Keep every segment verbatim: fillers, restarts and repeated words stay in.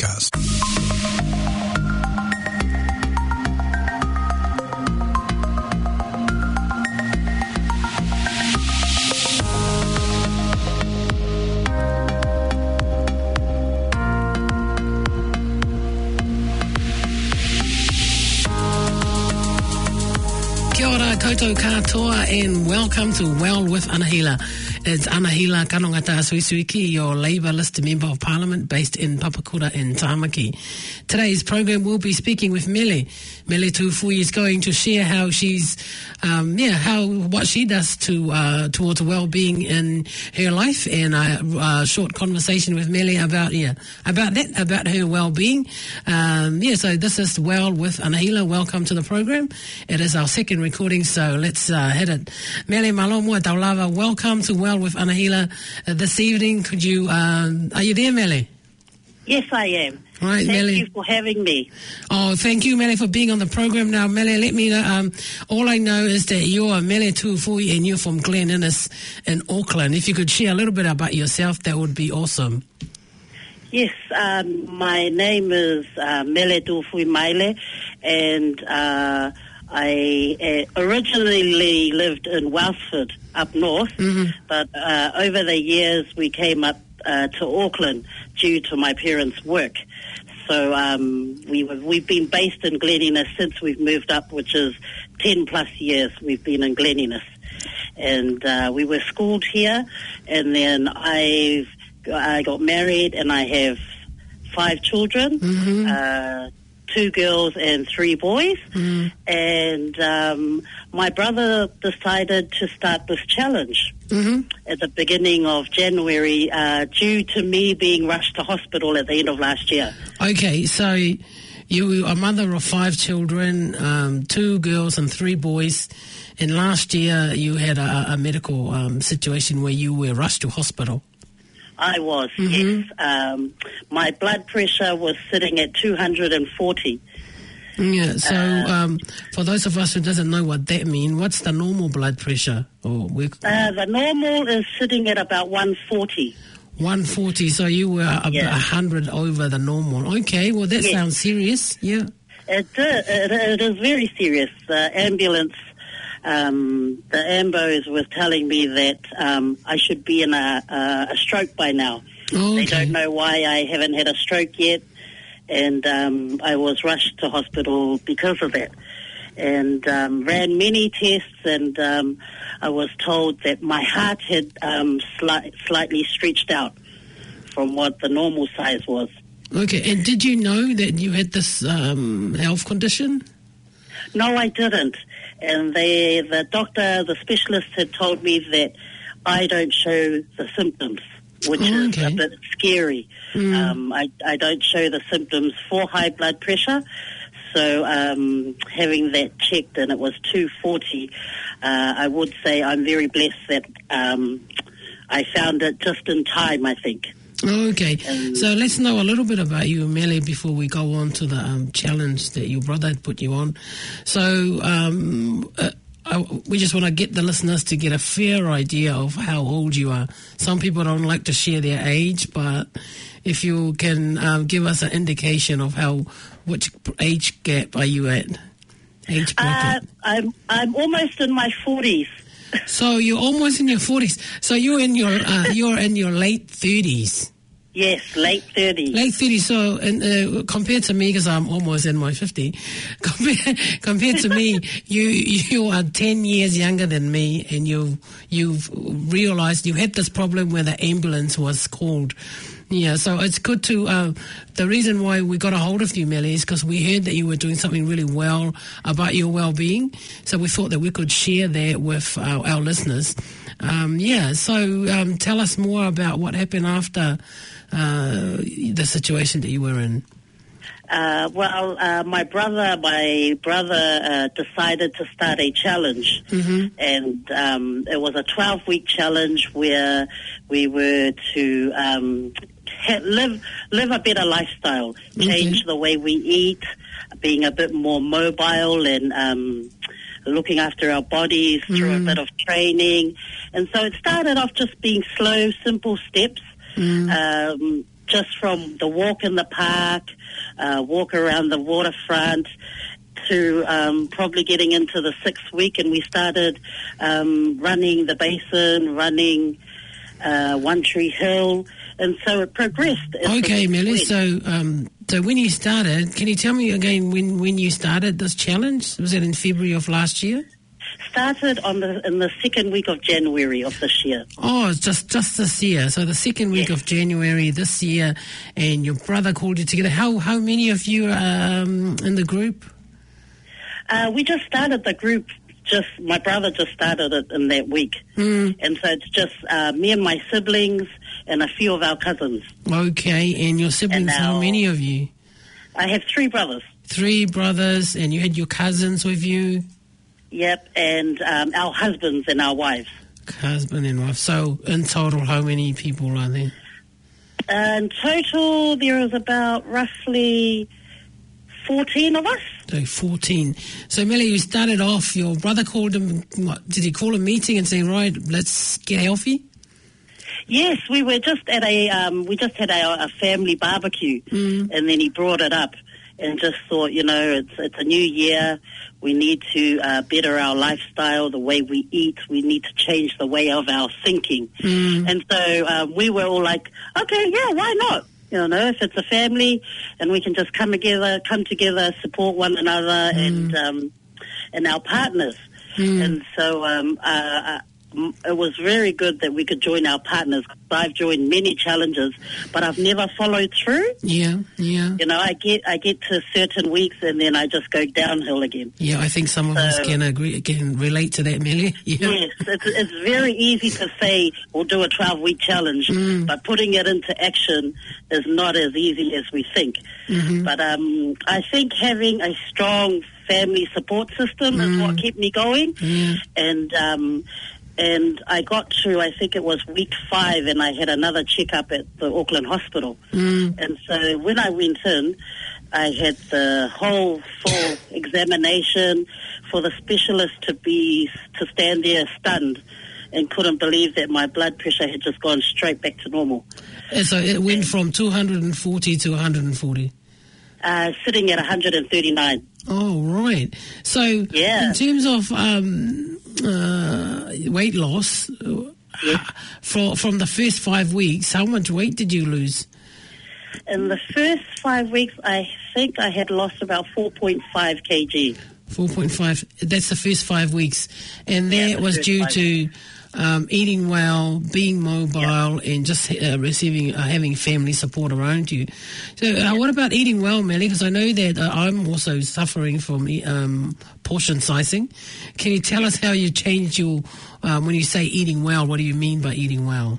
podcast. Kia ora koutou katoa and welcome to Well with Anahila. It's Anahila Kanongata Suisuiki, your Labour List Member of Parliament based in Papakura in Tāmaki. Today's program will be speaking with Mele. Mele Tufui is going to share how she's, um, yeah, how what she does to uh, towards well-being in her life, and a, a short conversation with Mele about yeah about that about her well-being. Um, yeah, so this is Well with Anahila. Welcome to the program. It is our second recording, so let's uh, hit it. Mele Malomua Taulava, welcome to Well with Anahila uh, this evening. Could you, um, are you there, Mele? Yes, I am. All right, Thank Mele. you for having me. Oh, thank you, Mele, for being on the program. Now, Mele, let me know, um, all I know is that you're Mele Tufui and you're from Glen Innes in Auckland. If you could share a little bit about yourself, that would be awesome. Yes, um, my name is uh, Mele Tufui Maile, and uh, I uh, originally lived in Welsford up north, mm-hmm. but uh, over the years we came up uh, to Auckland due to my parents' work. So um, we were, we've been based in Glen Innes since we've moved up, which is ten plus years we've been in Glen Innes. And uh, we were schooled here, and then I've, I got married, and I have five children, mm-hmm. uh, two girls and three boys. Mm-hmm. And um, my brother decided to start this challenge mm-hmm. at the beginning of January uh, due to me being rushed to hospital at the end of last year. Okay, so you are a mother of five children, um, two girls and three boys, and last year you had a, a medical um, situation where you were rushed to hospital. I was, mm-hmm. yes. Um, my blood pressure was sitting at two hundred forty. Yeah, so uh, um, for those of us who doesn't know what that means, what's the normal blood pressure? Or we... uh, the normal is sitting at about one forty. one forty, so you were about yeah. one hundred over the normal. Okay, well, that yes. sounds serious, yeah. It, uh, it, it is very serious. The ambulance... Um, the ambos was telling me that um, I should be in a, a, a stroke by now. Oh, okay. They don't know why I haven't had a stroke yet, and um, I was rushed to hospital because of that. And um, ran many tests, and um, I was told that my heart had um, sli- slightly stretched out from what the normal size was. Okay, and did you know that you had this um, health condition? No, I didn't. And they, the doctor, the specialist had told me that I don't show the symptoms, which oh, is okay. a bit scary. Mm. Um, I, I don't show the symptoms for high blood pressure. So um, having that checked and it was two forty, uh, I would say I'm very blessed that um, I found it just in time, I think. Okay, so let's know a little bit about you, Mele, before we go on to the um, challenge that your brother had put you on. So um, uh, I, we just want to get the listeners to get a fair idea of how old you are. Some people don't like to share their age, but if you can um, give us an indication of how, which age gap are you at? Age bracket. Uh, I'm I'm almost in my forties. So you're almost in your forties. So you're in your uh, you're in your late thirties. Yes, late thirties. Late thirties. So and, uh, compared to me, because I'm almost in my fifty, compared, compared to me, you you are ten years younger than me, and you you've realised you had this problem where the ambulance was called. Yeah, so it's good to, uh, the reason why we got a hold of you, Mele, is because we heard that you were doing something really well about your well-being. So we thought that we could share that with our, our listeners. Um, yeah, so um, tell us more about what happened after uh, the situation that you were in. Uh, well, uh, my brother, my brother uh, decided to start a challenge, mm-hmm. and um, it was a twelve-week challenge where we were to um, ha- live live a better lifestyle, change okay. the way we eat, being a bit more mobile, and um, looking after our bodies mm. through a bit of training. And so it started off just being slow, simple steps. Mm. Um, just from the walk in the park, uh, walk around the waterfront, to um, probably getting into the sixth week, and we started um, running the basin, running uh, One Tree Hill, and so it progressed. Okay, Millie, so um, so when you started, can you tell me again when, when you started this challenge? Was it in February of last year? Started on the in the second week of January of this year. Oh, it's just, just this year. So the second week Yes. of January this year, and your brother called you together. How how many of you are um, in the group? Uh, we just started the group. Just my brother just started it in that week, Mm. and so it's just uh, me and my siblings and a few of our cousins. Okay, and your siblings, And how our- many of you? I have three brothers. Three brothers, and you had your cousins with you? Yep, and um, our husbands and our wives. Husband and wife. So in total, how many people are there? Uh, in total, there is about roughly fourteen of us. So fourteen. So Millie, you started off, your brother called him, what, did he call a meeting and say, right, let's get healthy? Yes, we were just at a um, we just had a, a family barbecue, Mm. and then he brought it up, and just thought, you know, it's it's a new year. We need to uh, better our lifestyle, the way we eat. We need to change the way of our thinking. Mm. And so um, we were all like, okay, yeah, why not? You know, if it's a family, and we can just come together, come together, support one another, Mm. and um, and our partners. Mm. And so um, uh, m- it was very good that we could join our partners. I've joined many challenges, but I've never followed through. Yeah, yeah. You know, I get I get to certain weeks and then I just go downhill again. Yeah, I think some of us So- can agree, can relate to that, Millie. Yeah. Yes, it's, it's very easy to say we'll do a twelve-week challenge, Mm. but putting it into action is not as easy as we think. Mhm. But um, I think having a strong family support system Mm. is what kept me going. Yeah. And um, and I got to, I think it was week five, and I had another checkup at the Auckland Hospital. Mm. And so when I went in, I had the whole full examination for the specialist to be to stand there stunned and couldn't believe that my blood pressure had just gone straight back to normal. And so it went from two hundred forty to one hundred forty. Uh, sitting at one hundred thirty-nine. Oh, right. So Yeah. in terms of um, uh, weight loss, Yes. for, from the first five weeks, how much weight did you lose? In the first five weeks, I think I had lost about four point five kilograms. four point five. That's the first five weeks. And Yeah, that the was first due five to um, eating well, being mobile, and just uh, receiving, uh, having family support around you. So uh, what about eating well, Melly? Because I know that uh, I'm also suffering from um, portion sizing. Can you tell us how you changed your, um, when you say eating well, what do you mean by eating well?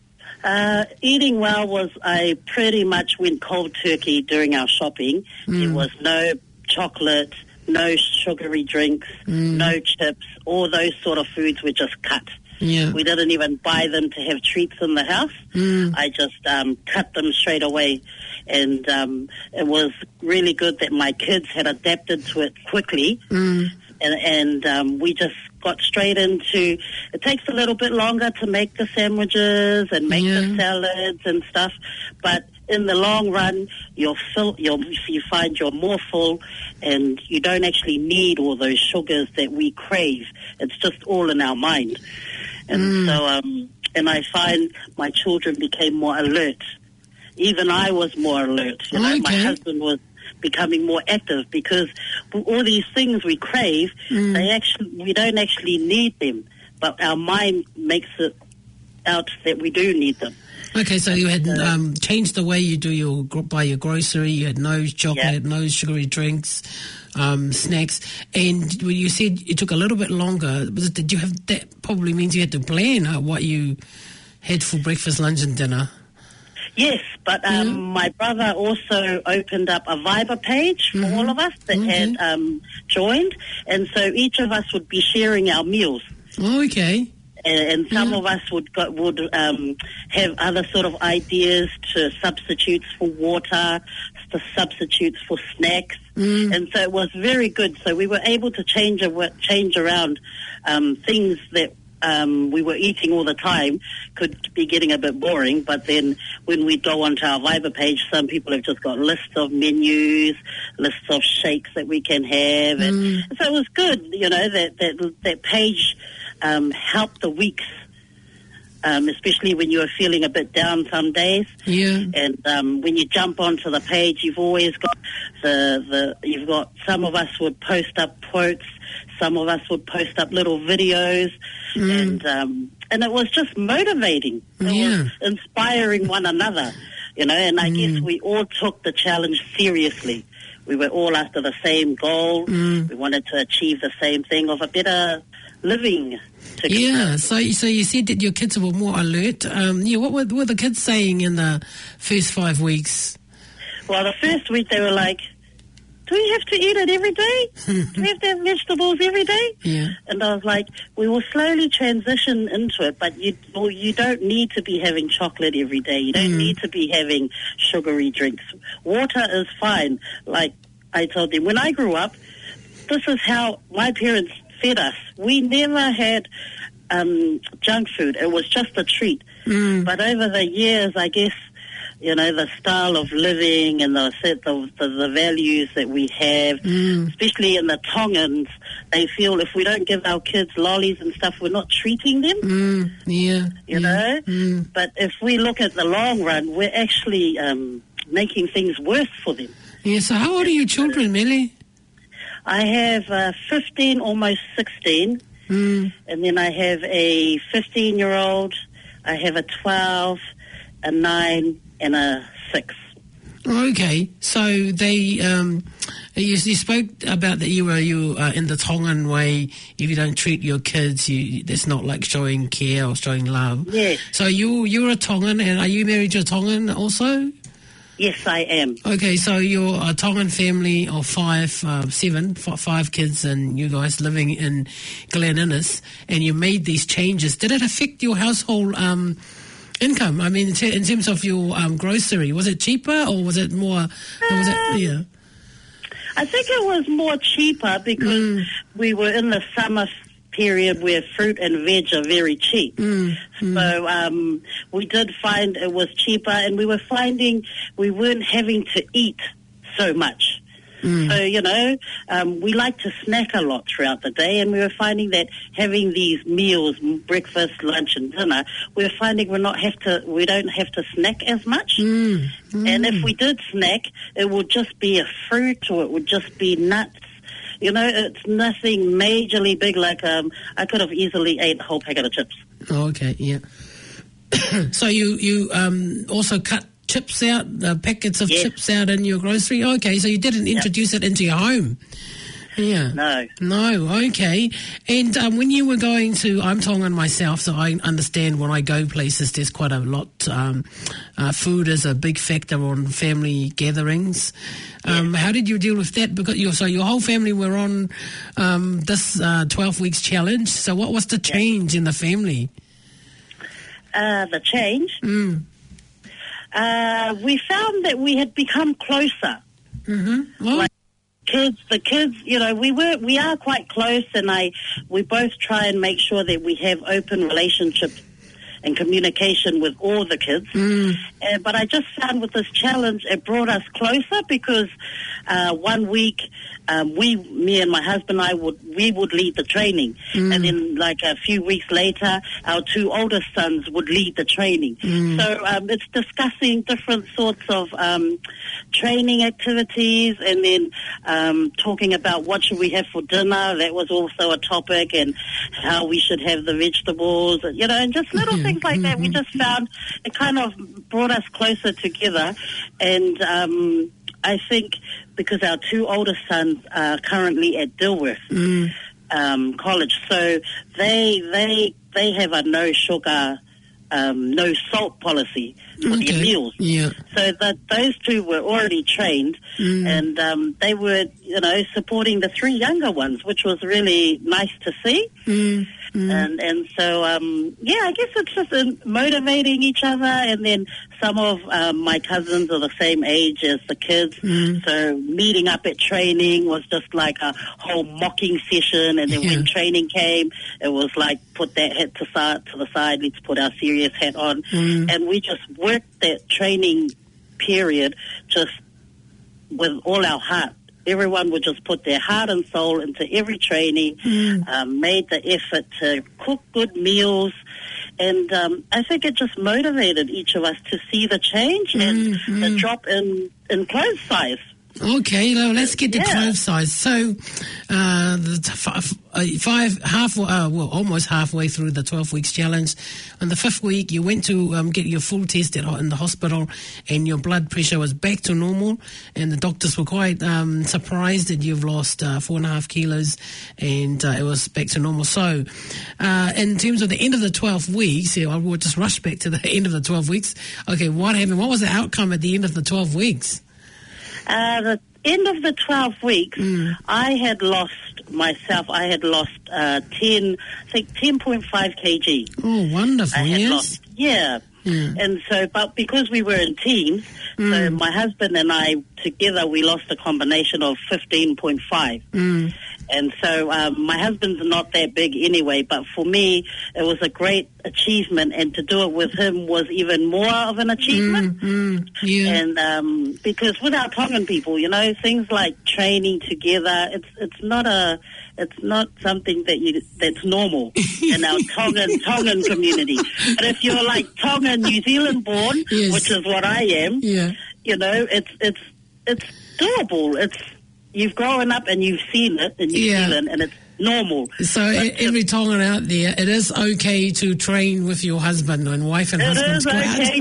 Uh, eating well was I pretty much went cold turkey during our shopping. Mm. There was no chocolate, no sugary drinks, Mm. no chips. All those sort of foods were just cut. Yeah. We didn't even buy them to have treats in the house. Mm. I just um, cut them straight away. And um, it was really good that my kids had adapted to it quickly. Mm. And, and um, we just got straight into, it takes a little bit longer to make the sandwiches and make Yeah. the salads and stuff, but in the long run, you're fill, you're, you find you're more full and you don't actually need all those sugars that we crave. It's just all in our mind. And Mm. so, um, and I find my children became more alert. Even I was more alert. You know, my Okay. husband was becoming more active because all these things we crave, Mm. they actually we don't actually need them, but our mind makes it out that we do need them. Okay, so you had um, changed the way you do your gro- buy your grocery. You had no chocolate, no sugary drinks, um, snacks, and when you said it took a little bit longer, was it, did you have that? Probably means you had to plan uh, what you had for breakfast, lunch, and dinner. Yes, but um, Yeah. my brother also opened up a Viber page for Mhm. all of us that Okay. had um, joined, and so each of us would be sharing our meals. Oh, okay. And, and some Yeah. of us would go, would um, have other sort of ideas to substitutes for water, to substitutes for snacks, Mm. and so it was very good. So we were able to change a, change around um, things that um, we were eating all the time could be getting a bit boring. But then when we go onto our Viber page, some people have just got lists of menus, lists of shakes that we can have. And Mm. so it was good, you know, that, that, that page um, helped the weeks, um, especially when you were feeling a bit down some days. Yeah. And um, when you jump onto the page, you've always got the, the, you've got, some of us would post up quotes, some of us would post up little videos, Mm. and um, and it was just motivating. It Yeah. was inspiring one another, you know, and I Mm. guess we all took the challenge seriously. We were all after the same goal. Mm. We wanted to achieve the same thing of a better living together. Yeah, so so you said that your kids were more alert. Um, yeah, what were, what were the kids saying in the first five weeks? Well, the first week they were like, do we have to eat it every day? Do we have to have vegetables every day? Yeah. And I was like, we will slowly transition into it, but you well, you don't need to be having chocolate every day. You don't Mm. need to be having sugary drinks. Water is fine. Like I told them, when I grew up, this is how my parents fed us. We never had um, junk food. It was just a treat. Mm. But over the years, I guess, you know, the style of living and the set of the, the values that we have, Mm. especially in the Tongans, they feel if we don't give our kids lollies and stuff, we're not treating them, Mm. Yeah. you yeah. know. Mm. But if we look at the long run, we're actually um, making things worse for them. Yeah, so how old are your children, Mele? I have uh, fifteen, almost sixteen, Mm. and then I have a fifteen-year-old, I have a twelve, a nine, and a six. Okay, so they, um, you, you spoke about that you were you uh, in the Tongan way. If you don't treat your kids, you that's not like showing care or showing love. Yes. So you you're a Tongan, and are you married to a Tongan also? Yes, I am. Okay, so you're a Tongan family of five, uh, seven, f- five kids, and you guys living in Glen Innes, and you made these changes. Did it affect your household um, income? I mean, in, ter- in terms of your um, grocery, was it cheaper or was it more? Or was it, yeah. I think it was more cheaper because Mm. we were in the summer period where fruit and veg are very cheap. Mm, mm. So um, we did find it was cheaper, and we were finding we weren't having to eat so much. Mm. So, you know, um, we like to snack a lot throughout the day, and we were finding that having these meals, m- breakfast, lunch, and dinner, we were finding we're not have to, we don't have to snack as much. Mm, mm. And if we did snack, it would just be a fruit, or it would just be nuts. You know, it's nothing majorly big. Like um, I could have easily ate a whole packet of chips. Oh, okay, yeah. So you you um, also cut chips out, uh, packets of Yes. chips out in your grocery. Okay, so you didn't introduce it into your home. Yeah. No. No, okay. And um, when you were going to, I'm Tongan myself, so I understand when I go places, there's quite a lot. Um, uh, food is a big factor on family gatherings. Um, How did you deal with that? Because you so your whole family were on um, this uh, twelve weeks challenge. So what was the change in the family? Uh, the change, Mm. uh, we found that we had become closer. Mm-hmm. Well, Like- Kids, the kids, you know, we were, we are quite close, and I, we both try and make sure that we have open relationships and communication with all the kids. mm, Uh, but I just found with this challenge, it brought us closer because uh, one week, um, we, me and my husband and I would, we would lead the training. Mm. And then like a few weeks later, our two oldest sons would lead the training. Mm. So um, it's discussing different sorts of um, training activities, and then um, talking about what should we have for dinner. That was also a topic, and how we should have the vegetables, you know, and just little Yeah. things like that. We just found it kind of brought us closer together. And um, I think because our two oldest sons are currently at Dilworth mm, um, College, so they they they have a no sugar, um, no salt policy for okay. their meals. Yeah. So that those two were already trained, Mm. and um, they were, you know, supporting the three younger ones, which was really nice to see. Mm, Mm. And and so, um, yeah, I guess it's just uh, motivating each other. And then some of um, my cousins are the same age as the kids. Mm. So meeting up at training was just like a whole mocking session. And then Yeah. when training came, it was like, put that hat to, side, to the side, let's put our serious hat on. Mm. And we just worked that training period just with all our heart. Everyone would just put their heart and soul into every training, Mm. um, made the effort to cook good meals, and um, I think it just motivated each of us to see the change and Mm, the mm. drop in, in clothes size. Okay, well, let's get to Yeah. clothes size. So, uh, the t- five, uh, five half, uh, well, almost halfway through the twelve weeks challenge, on the fifth week, you went to um, get your full test at, in the hospital, and your blood pressure was back to normal, and the doctors were quite um, surprised that you've lost uh, four and a half kilos, and uh, it was back to normal. So, uh, in terms of the end of the twelve weeks, yeah, I will just rush back to the end of the twelve weeks. Okay, what happened? What was the outcome at the end of the twelve weeks? Uh, the end of the twelve weeks, Mm. I had lost myself, I had lost uh, ten, I think ten point five kilograms. Oh, wonderful, I had yes. lost, yeah. Yeah. And so, but because we were in teams, so Mm. my husband and I together, we lost a combination of fifteen point five. Mm. And so um, my husband's not that big anyway, but for me, it was a great achievement, and to do it with him was even more of an achievement. Mm, mm, yeah. And um, because with our Tongan people, you know, things like training together, it's it's not a it's not something that you that's normal in our Tongan Tongan community. But if you're like Tongan New Zealand born, Yes. which is what I am, Yeah. you know, it's it's it's doable. It's you've grown up and you've seen it in New Yeah. Zealand, and it's normal. So But e- every Tongan out there, it is okay to train with your husband and wife and It husbands is go out. okay.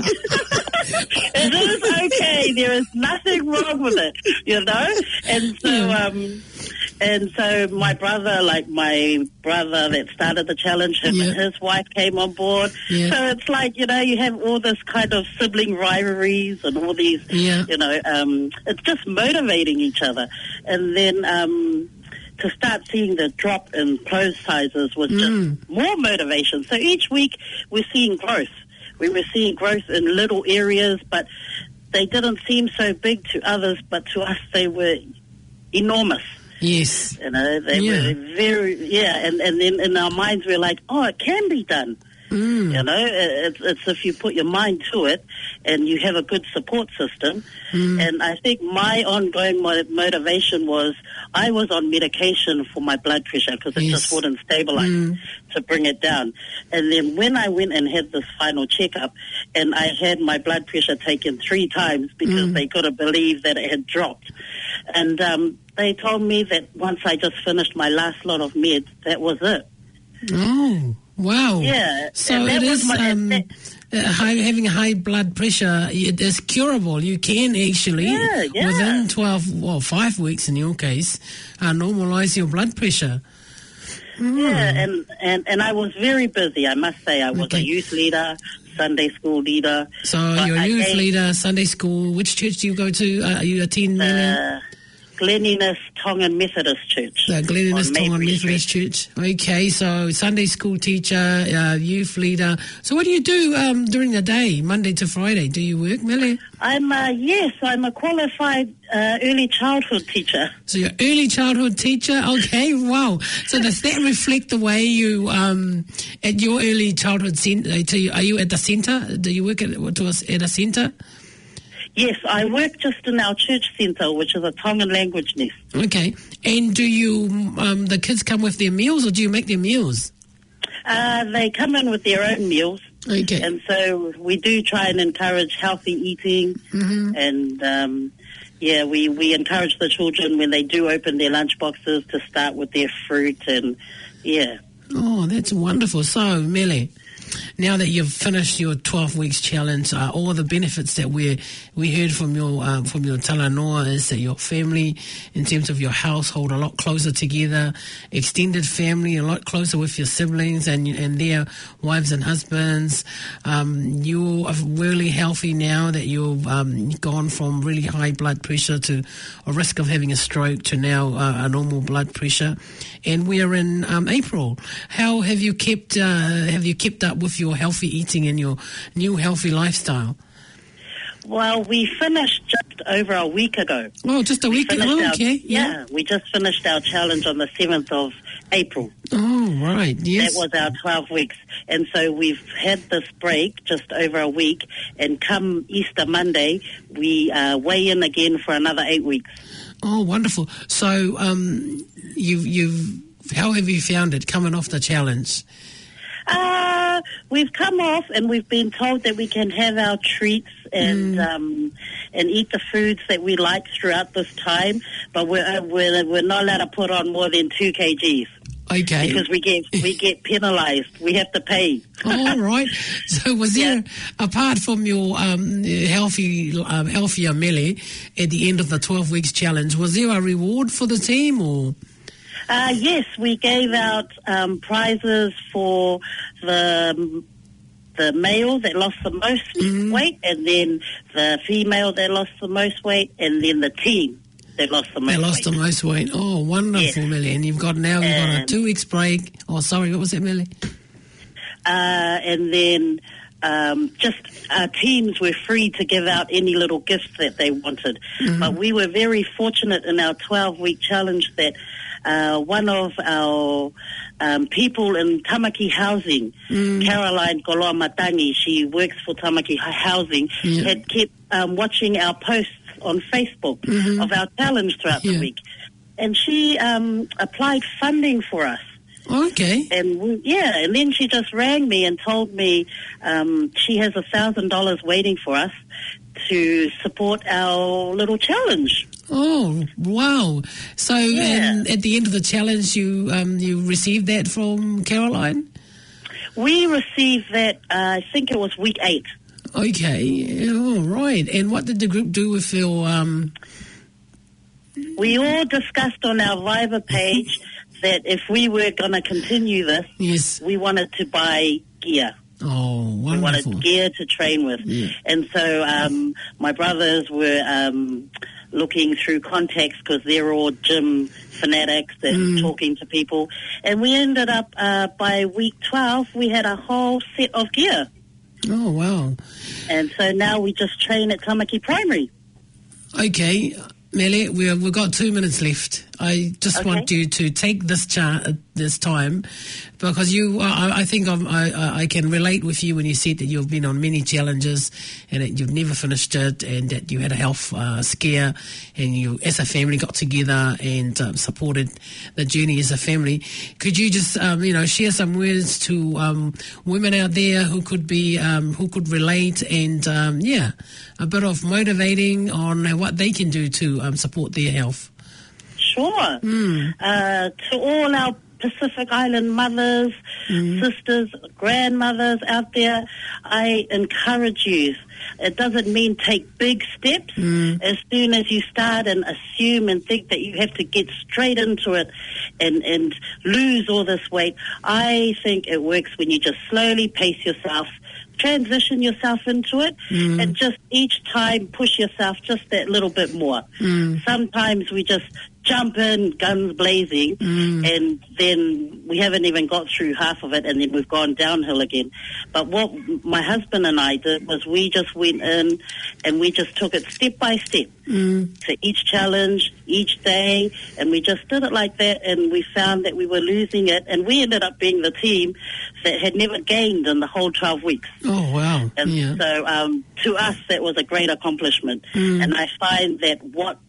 It is okay. There is nothing wrong with it, you know. And so, Yeah. um, and so my brother, like my brother that started the challenge, him Yeah. and his wife came on board. Yeah. So it's like, you know, you have all this kind of sibling rivalries and all these, Yeah. you know, um, it's just motivating each other. And then, um, to start seeing the drop in clothes sizes was just Mm. more motivation. So each week we're seeing growth. We were seeing growth in little areas, but they didn't seem so big to others, but to us they were enormous. Yes. You know, they Yeah. were very, yeah, and, and then in our minds we're like, oh, it can be done. Mm. You know, it's, it's if you put your mind to it and you have a good support system. Mm. And I think my ongoing mo- motivation was I was on medication for my blood pressure because it Yes. just wouldn't stabilize Mm. to bring it down. And then when I went and had this final checkup, and I had my blood pressure taken three times because Mm. they couldn't believe that it had dropped. And um, they told me that once I just finished my last lot of meds, that was it. Oh, wow. Yeah, So and that it was is my- um, that- uh, high, having high blood pressure. It is curable. You can actually, Yeah, yeah. within twelve, well, five weeks in your case, uh, normalise your blood pressure. Mm. Yeah, and, and, and I was very busy, I must say. I was Okay. a youth leader, Sunday school leader. So But you're a I youth gave, leader, Sunday school. Which church do you go to? Uh, are you attend, Melia? Uh, Gleniness Tongan Methodist Church. The Gleniness on Tongan Maybury Methodist Church. Okay, so Sunday school teacher, uh, youth leader. So what do you do um, during the day, Monday to Friday? Do you work, Melia? I'm a, yes, I'm a qualified uh, early childhood teacher. So you're early childhood teacher. Okay, wow. So does that reflect the way you, um, at your early childhood centre, are you at the centre? Do you work at, to us at a centre? Yes, I work just in our church centre, which is a Tongan language nest. Okay. And do you, um, the kids come with their meals or do you make their meals? Uh, they come in with their own meals. Okay. And so we do try and encourage healthy eating. Mm-hmm. And, um, yeah, we, we encourage the children when they do open their lunch boxes to start with their fruit. And, yeah. Oh, that's wonderful. So, Mele, now that you've finished your twelve weeks challenge, uh, all the benefits that we we heard from your uh, from your talanoa is that your family, in terms of your household, a lot closer together, extended family, a lot closer with your siblings and and their wives and husbands. Um, you are really healthy now that you've um, gone from really high blood pressure to a risk of having a stroke to now uh, a normal blood pressure, and we are in um, April. How have you kept uh, have you kept up with your healthy eating and your new healthy lifestyle? Well, we finished just over a week ago. Oh, just a we week ago. Oh, okay. Our, yeah. yeah, we just finished our challenge on the seventh of April. Oh, right. Yes. That was our twelve weeks. And so we've had this break just over a week, and come Easter Monday, we uh, weigh in again for another eight weeks. Oh, wonderful. So um, you've, you've, how have you found it coming off the challenge? Uh, we've come off and we've been told that we can have our treats and mm. um, and eat the foods that we like throughout this time, but we're, uh, we're, we're not allowed to put on more than two kgs. Okay. Because we get we get penalised. We have to pay. All right. So was there, yeah. apart from your um, healthy, um, healthier Mele at the end of the twelve weeks challenge, was there a reward for the team or...? Uh, yes, we gave out um, prizes for the the male that lost the most mm-hmm. weight, and then the female that lost the most weight, and then the team that lost the most weight. They lost weight. the most weight. Oh, wonderful, yes. Millie. And you've got now you've got a two weeks break. Oh, sorry, what was that, Millie? Uh, and then um, just our teams were free to give out any little gifts that they wanted. Mm-hmm. But we were very fortunate in our twelve-week challenge that Uh, one of our um, people in Tamaki Housing, mm. Caroline Goloa Matangi, she works for Tamaki Housing, yeah. had kept um, watching our posts on Facebook mm-hmm. of our challenge throughout yeah. the week. And she um, applied funding for us. Okay. And we, yeah, and then she just rang me and told me um, she has a thousand dollars waiting for us to support our little challenge. Oh, wow. So yeah. um, at the end of the challenge, you um, you received that from Caroline? We received that, uh, I think it was week eight. Okay. All right. And what did the group do with your... Um... We all discussed on our Viber page that if we were going to continue this, yes. we wanted to buy gear. Oh, wonderful. We wanted gear to train with. Yeah. And so um, my brothers were um, looking through contacts because they're all gym fanatics and mm. talking to people. And we ended up, uh, by week twelve, we had a whole set of gear. Oh, wow. And so now we just train at Tamaki Primary. Okay. Mele, we have, we've got two minutes left. I just okay. want you to take this chart at this time because you, I, I think I'm, I, I can relate with you when you said that you've been on many challenges and that you've never finished it and that you had a health uh, scare and you as a family got together and um, supported the journey as a family. Could you just, um, you know, share some words to um, women out there who could be, um, who could relate and, um, yeah, a bit of motivating on what they can do to um, support their health? Sure. Mm. Uh, to all our Pacific Island mothers, mm. sisters, grandmothers out there, I encourage you. It doesn't mean take big steps. Mm. As soon as you start and assume and think that you have to get straight into it and, and lose all this weight, I think it works when you just slowly pace yourself, transition yourself into it, mm. and just each time push yourself just that little bit more. Mm. Sometimes we just jump in, guns blazing, mm. and then we haven't even got through half of it, and then we've gone downhill again. But what my husband and I did was we just went in and we just took it step by step mm. to each challenge, each day, and we just did it like that, and we found that we were losing it, and we ended up being the team that had never gained in the whole twelve weeks. Oh, wow. And yeah. so um, to us, that was a great accomplishment. Mm. And I find that what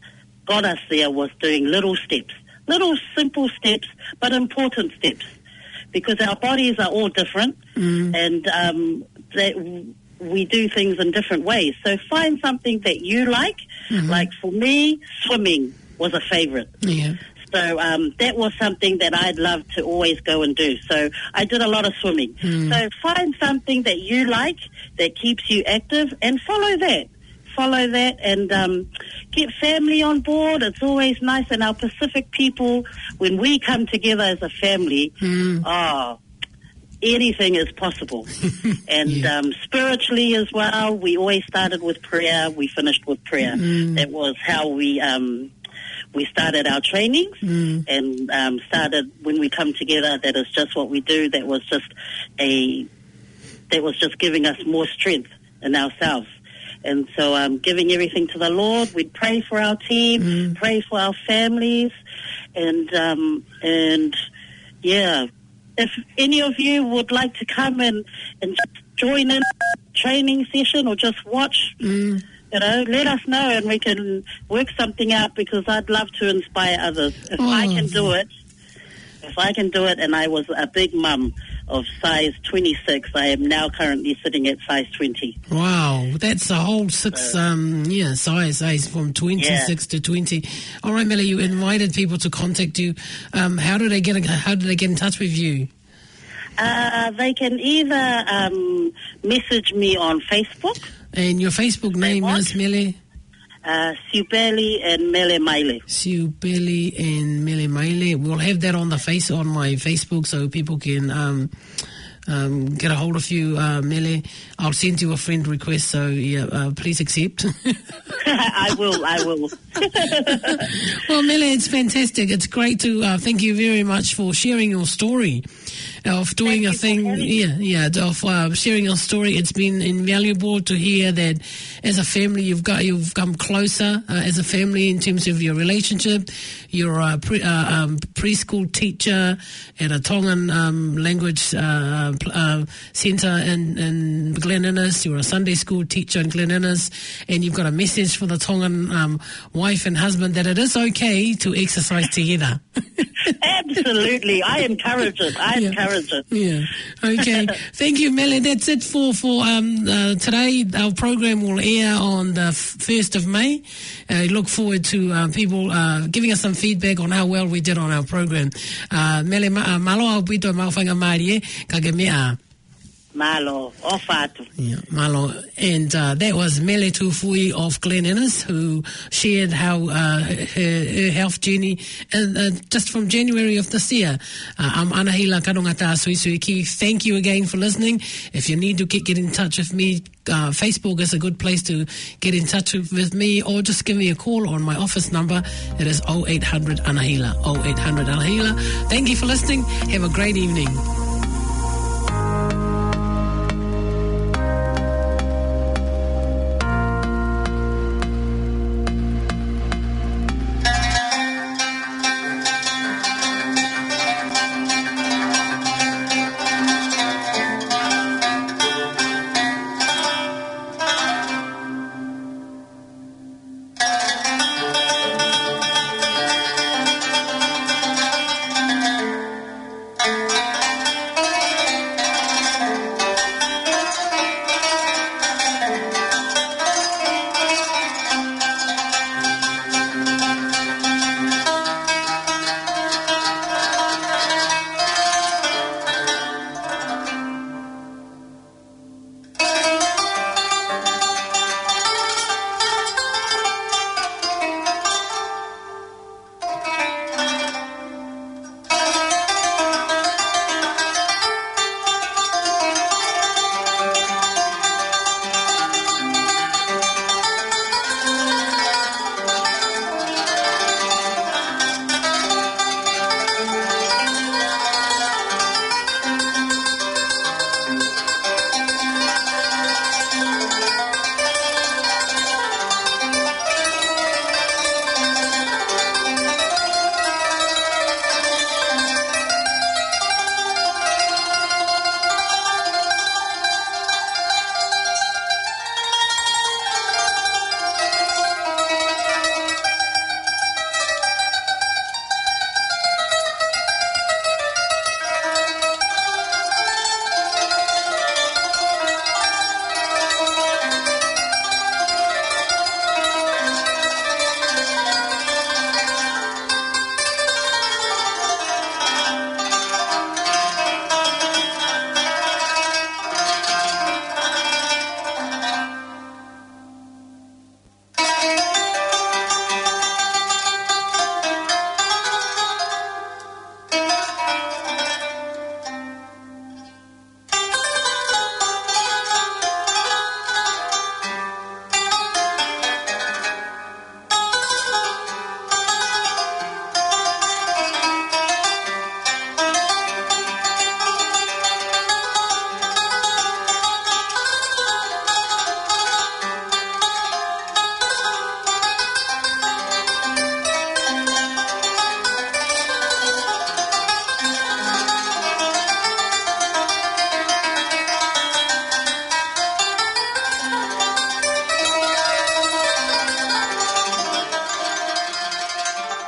got us there was doing little steps, little simple steps, but important steps, because our bodies are all different, mm. and um, that we do things in different ways. So find something that you like. Mm-hmm. Like for me, swimming was a favorite. Yeah. So um, that was something that I'd love to always go and do. So I did a lot of swimming. Mm. So find something that you like, that keeps you active, and follow that. Follow that and um, get family on board. It's always nice. And our Pacific people, when we come together as a family, mm. oh, anything is possible. And yeah. um, spiritually as well, we always started with prayer. We finished with prayer. Mm. That was how we um, we started our trainings mm. and um, started when we come together. That is just what we do. That was just a that was just giving us more strength in ourselves. And so um, giving everything to the Lord, we'd pray for our team, mm. pray for our families, and, um, and yeah, if any of you would like to come and, and just join in a training session or just watch, mm. you know, let us know and we can work something out, because I'd love to inspire others. If oh. I can do it, if I can do it, and I was a big mum of size twenty-six. I am now currently sitting at size twenty. Wow, that's a whole six, So, um, yeah, size, size from twenty-six yeah. to twenty. All right, Melly, you invited people to contact you. Um, how do they get? How do they get in touch with you? Uh, they can either um, message me on Facebook. And your Facebook name want. is Melly? Uh, Siubeli and Mele Maile. Siubeli and Mele Maile. We'll have that on the face on my Facebook so people can um, um, get a hold of you, uh, Mele. I'll send you a friend request, so yeah, uh, please accept. I will, I will. Well, Mele, it's fantastic. It's great to uh, thank you very much for sharing your story. Of doing Thank a thing, yeah, yeah, of uh, sharing your story. It's been invaluable to hear that as a family you've got you've come closer uh, as a family in terms of your relationship. You're a pre, uh, um, preschool teacher at a Tongan um, language uh, uh, centre in, in Glen Innes. You're a Sunday school teacher in Glen Innes, and you've got a message for the Tongan um, wife and husband that it is okay to exercise together. Absolutely. I encourage it. I Yeah. encourage it. Yeah. Okay. Thank you, Melly. That's it for, for um, uh, today. Our program will air on the first of May. I uh, look forward to uh, people uh, giving us some feedback on how well we did on our program. Uh, Melly, uh, malo au pito mawhanga maari e, kage mea. Malo, ofatu. Yeah, malo. And uh, that was Mele Tufui of Glen Innes, who shared how uh, her, her health journey and, uh, just from January of this year. Uh, I'm Anahila Kanongata Suisuiki. Thank you again for listening. If you need to get, get in touch with me, uh, Facebook is a good place to get in touch with, with me, or just give me a call on my office number. It is oh eight hundred Anahila, oh eight hundred Anahila. Thank you for listening. Have a great evening.